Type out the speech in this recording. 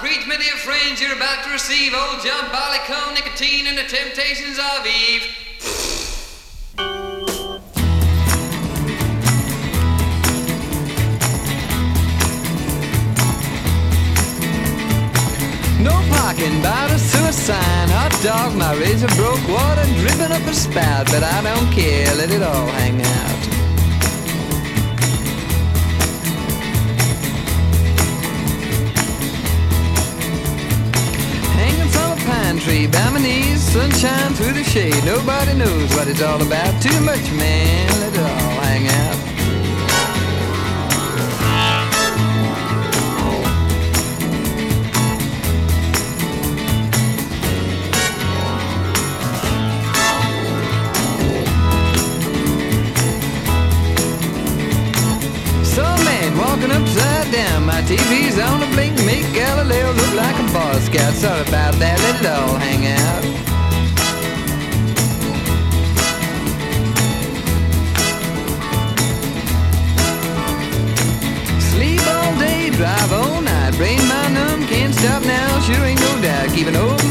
preach, my dear friends, you're about to receive old John Barleycorn, nicotine, and the temptations of Eve. No parking, about a suicide, hot dog, my razor broke, water dripping up a spout, but I don't care, let it all hang out. Hanging from a pine tree, by my knees, sunshine through the shade, nobody knows what it's all about, too much man, let it all hang out. Walking upside down, my TV's on a blink, make Galileo look like a Boy Scout. Sorry about that, let it all hang out. Sleep all day, drive all night, brain my numb, can't stop now, sure ain't no doubt. Keep an old